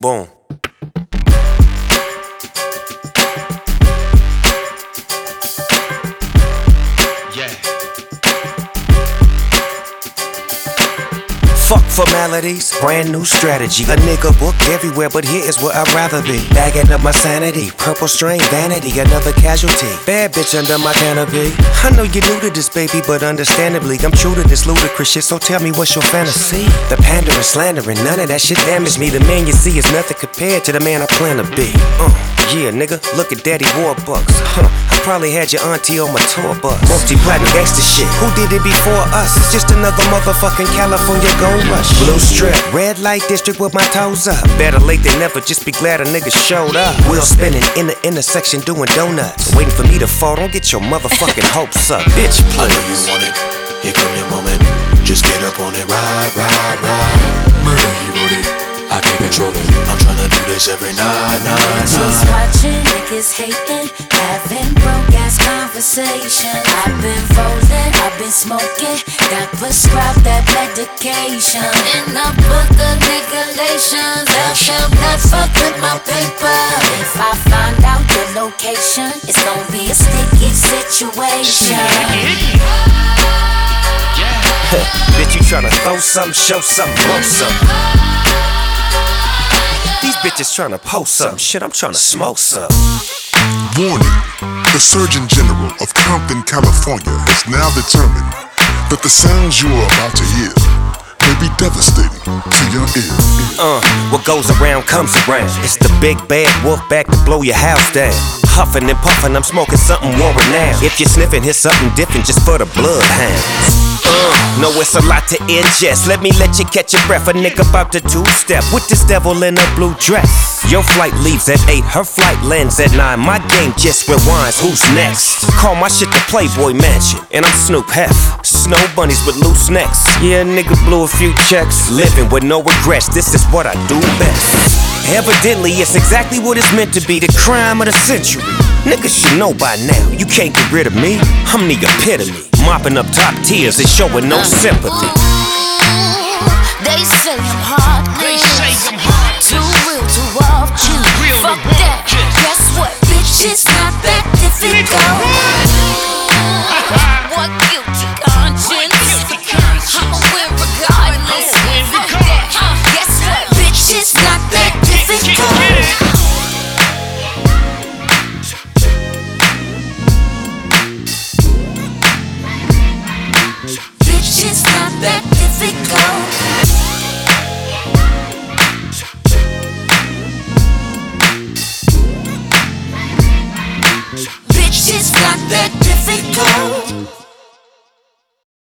Boom. Fuck formalities, brand new strategy. A nigga book everywhere, but here is where I'd rather be. Bagging up my sanity, purple strain vanity, another casualty. Bad bitch under my canopy. I know you're new to this, baby, but understandably, I'm true to this ludicrous shit, so tell me what's your fantasy? The pandering, slandering, none of that shit damaged me. The man you see is nothing compared to the man I plan to be. Yeah, nigga, look at Daddy Warbucks. I probably had your auntie on my tour bus. Multi-platinum gangsta shit, who did it before us? It's just another motherfucking California gold rush. Blue strip, red light district with my toes up. Better late than never, just be glad a nigga showed up. Wheel spinning in the intersection doing donuts. Waiting for me to fall, don't get your motherfucking hopes up. Bitch, please. I know you want it, here come your moment. Just get up on it, ride, ride, ride. Murder, he wrote it, I can't control it. I'm tryna do this every night. Just watching niggas hating, having broke ass conversation. I've been frozen, I've been smoking, got prescribed that medication. In the book of regulations, thou shalt not fuck with my paper. If I find out your location, it's gonna be a sticky situation. Bitch, you tryna throw something, show something, blow something. These bitches tryna post something, shit, I'm tryna smoke something. Warning, the Surgeon General of Compton, California has now determined that the sounds you are about to hear may be devastating to your ear. What goes around comes around. It's the big bad wolf back to blow your house down. Huffing and puffing, I'm smoking something more renowned. If you're sniffing, here's something different just for the bloodhounds. No, it's a lot to ingest. Let me let you catch your breath. A nigga about to two-step with this devil in a blue dress. Your flight leaves at 8, her flight lands at 9. My game just rewinds, who's next? Call my shit the Playboy Mansion, and I'm Snoop Hef. Snow bunnies with loose necks. Yeah, nigga blew a few checks. Living with no regrets, this is what I do best. Evidently, it's exactly what it's meant to be. The crime of the century. Niggas should know by now, you can't get rid of me. I'm the epitome, mopping up top tiers and showing no sympathy. They say I'm heartless, too real to walk you. Fuck that, guess what, bitch, it's not that difficult. What guilty conscience, I'ma win regardless. Fuck that, guess what, bitch, it's not that difficult. It's not that difficult. Bitch, it's not that difficult.